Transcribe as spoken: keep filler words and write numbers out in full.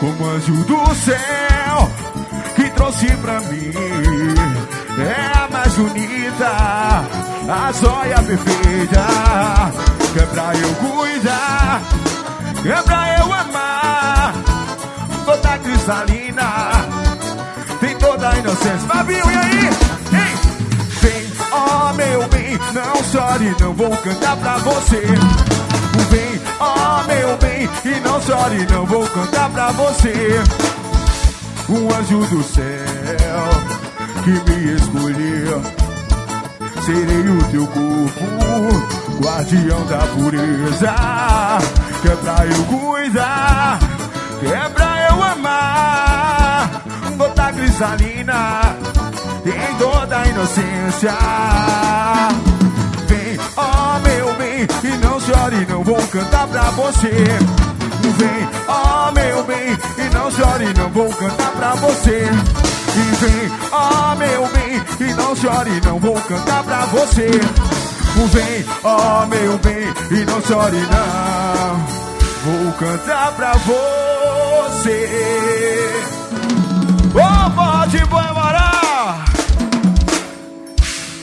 como anjo do céu que trouxe pra mim. É a mais bonita, a joia perfeita, que é pra eu cuidar, que é pra eu amar. Toda cristalina, tem toda a inocência. Fabinho, e aí? Ei! Vem, ó meu bem, não chore, não vou cantar pra você. Vem, ó meu bem, e não chore, não vou cantar pra você. Um anjo do céu que me escolheu, serei o teu corpo, guardião da pureza, que é pra eu cuidar, que é pra eu amar. Toda cristalina, tem toda a inocência. Vem, ó meu bem, e não chore, não vou cantar pra você. Vem, ó meu bem, e não chore, não vou cantar pra você. E vem, ó meu bem, e não chore, não vou cantar pra você. Vem, ó meu bem, e não chore, não vou cantar pra você.